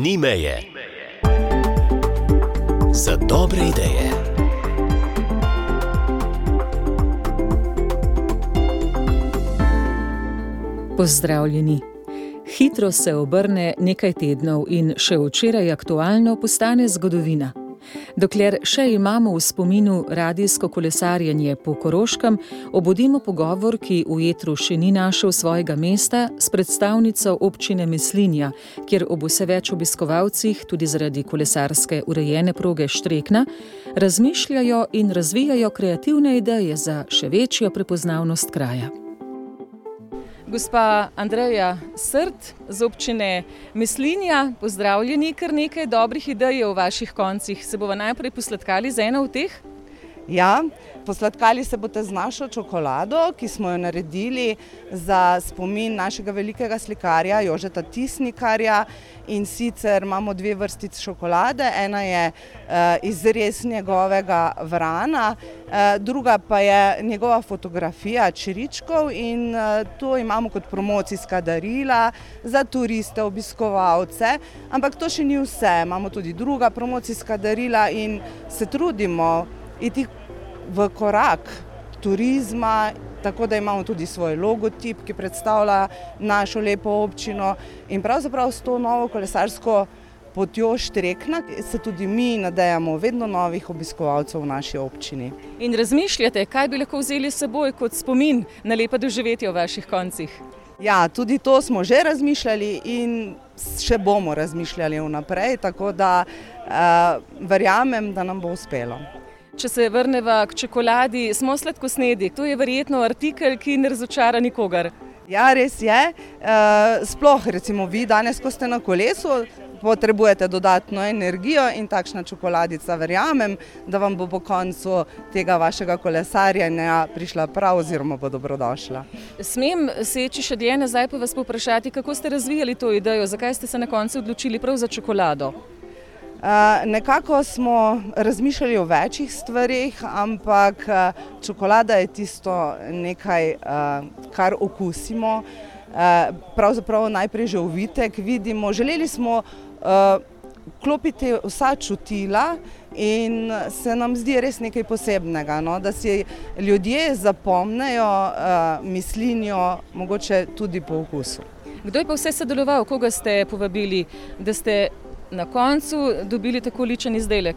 Ni meje. Za dobre ideje. Pozdravljeni. Hitro se obrne nekaj tednov in še včeraj aktualno postane zgodovina. Dokler še imamo v spominu radijsko kolesarjenje po Koroškem, obudimo pogovor, ki v etru še ni našel svojega mesta, s predstavnico občine Mislinja, kjer ob vse več obiskovalcih, tudi zaradi kolesarske urejene proge Štrekna, razmišljajo in razvijajo kreativne ideje za še večjo prepoznavnost kraja. Gospa Andreja Srt z občine Mislinja, pozdravljeni, kar nekaj dobrih idej je v vaših koncih. Se bova najprej posladkali z eno od teh? Ja, posladkali se boste z našo čokolado, ki smo jo naredili za spomin našega velikega slikarja Jožeta Tisnikarja, in sicer imamo dve vrstici čokolade, ena je izrez njegovega vrana, druga pa je njegova fotografija čričkov in to imamo kot promocijska darila za turiste, obiskovalce, ampak to še ni vse, imamo tudi druga promocijska darila in se trudimo iti v korak turizma, tako da imamo tudi svoj logotip, ki predstavlja našo lepo občino, in pravzaprav s to novo kolesarsko potjo Štrekna se tudi mi nadejamo vedno novih obiskovalcev v naši občini. In razmišljate, kaj bi lahko vzeli s seboj kot spomin na lepa doživetja v vaših koncih? Ja, tudi to smo že razmišljali in še bomo razmišljali vnaprej, tako da verjamem, da nam bo uspelo. Če se vrneva k čokoladi, smo sladkosnedi. To je verjetno artikel, ki ne razočara nikogar. Ja, res je. Sploh recimo vi danes, ko ste na kolesu, potrebujete dodatno energijo in takšna čokoladica, verjamem, da vam bo po koncu tega vašega kolesarjenja prišla prav oziroma bo dobrodošla. Smem seči še dlje nazaj pa vas povprašati, kako ste razvijali to idejo, zakaj ste se na koncu odločili prav za čokolado? Nekako smo razmišljali o večjih stvarih, ampak čokolada je tisto nekaj, kar okusimo. Pravzaprav najprej že uvitek vidimo. Želeli smo vklopiti vsa čutila in se nam zdi res nekaj posebnega, no? Da si ljudje zapomnejo Mislinjo mogoče tudi po okusu. Kdo je pa vse sodeloval, koga ste povabili, da ste na koncu dobili tako ličen izdelek?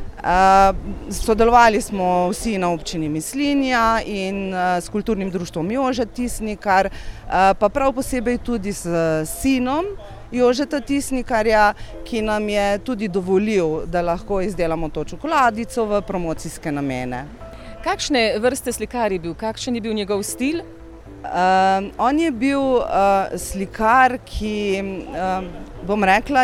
Sodelovali smo vsi na občini Mislinja in s kulturnim društvom Jožet Tisnikar, pa prav posebej tudi s sinom Jožeta Tisnikarja, ki nam je tudi dovolil, da lahko izdelamo to čokoladico v promocijske namene. Kakšne vrste slikar je bil? Kakšen je bil njegov stil? On je bil slikar, ki, bom rekla,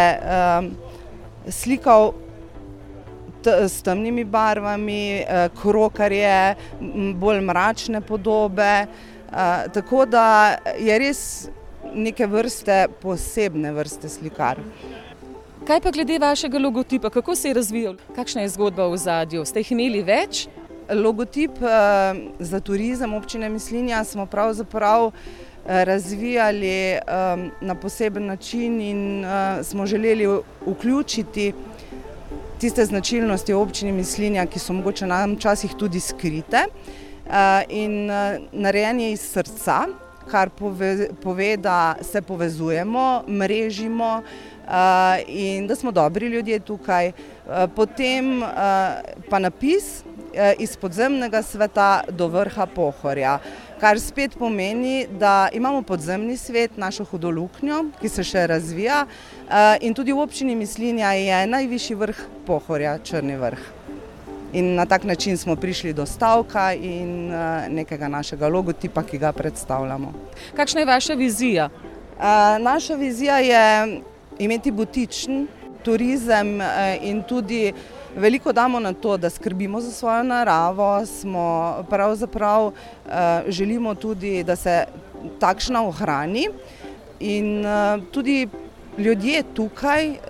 je slikal s temnimi barvami, krokarje, bolj mračne podobe, tako da je res neke vrste, posebne vrste slikar. Kaj pa glede vašega logotipa, kako se je razvijal? Kakšna je zgodba v ozadju? Ste jih imeli več? Logotip za turizem občine Mislinja smo pravzaprav razvijali na poseben način in smo želeli vključiti tiste značilnosti občine Mislinja, ki so mogoče nam včasih tudi skrite, in narejen je iz srca, kar pove, da se povezujemo, mrežimo in da smo dobri ljudje tukaj. Potem pa napis iz podzemnega sveta do vrha Pohorja, kar spet pomeni, da imamo podzemni svet, našo hudoluknjo, ki se še razvija, in tudi v občini Mislinja je najvišji vrh Pohorja, Črni vrh. In na tak način smo prišli do stavka in nekega našega logotipa, ki ga predstavljamo. Kakšna je vaša vizija? Naša vizija je imeti butičen turizem in tudi veliko damo na to, da skrbimo za svojo naravo, smo pravzaprav želimo tudi, da se takšna ohrani in tudi ljudje tukaj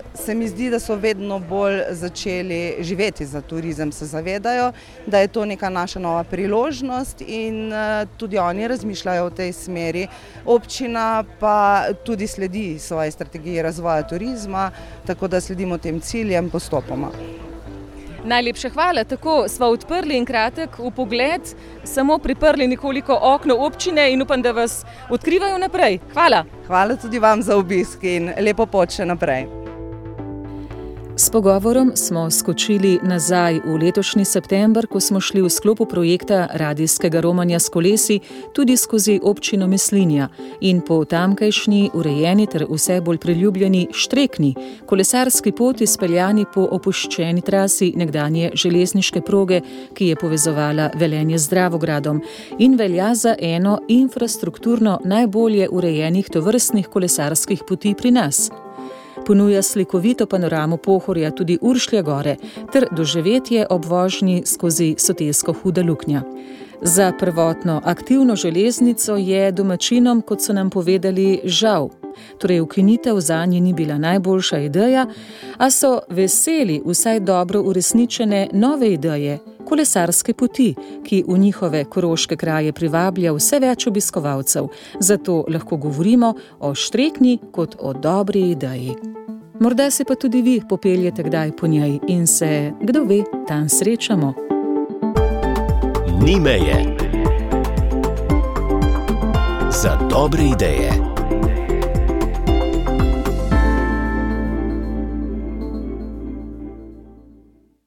se mi zdi, da so vedno bolj začeli živeti za turizem, se zavedajo, da je to neka naša nova priložnost in tudi oni razmišljajo v tej smeri. Občina pa tudi sledi svoji strategiji razvoja turizma, tako da sledimo tem ciljem postopoma. Najlepša hvala. Tako sva odprli in kratek vpogled, samo priprli nekoliko okno občine in upam, da vas odkrivajo naprej. Hvala. Hvala tudi vam za obisk in lepo pot še naprej. S pogovorom smo skočili nazaj v letošnji september, ko smo šli v sklopu projekta radijskega romanja s kolesi tudi skozi občino Mislinja in po tamkajšnji urejeni ter vse bolj priljubljeni Štrekni, kolesarski poti speljani po opuščeni trasi nekdanje železniške proge, ki je povezovala Velenje z Dravogradom in velja za eno infrastrukturno najbolje urejenih tovrstnih kolesarskih poti pri nas. Ponuja slikovito panoramo Pohorja tudi Uršlja gore ter doživetje ob vožnji skozi Sotesko Huda Luknja. Za prvotno aktivno železnico je domačinom, kot so nam povedali, žal. Torej ukinitev zanje ni bila najboljša ideja, a so veseli vsaj dobro uresničene nove ideje, kolesarske poti, ki v njihove koroške kraje privablja vse več obiskovalcev. Zato lahko govorimo o Štrekni kot o dobri ideji. Morda se pa tudi vi popeljete kdaj po njej in se, kdo ve, tam srečamo. Ni meje. Za dobre ideje.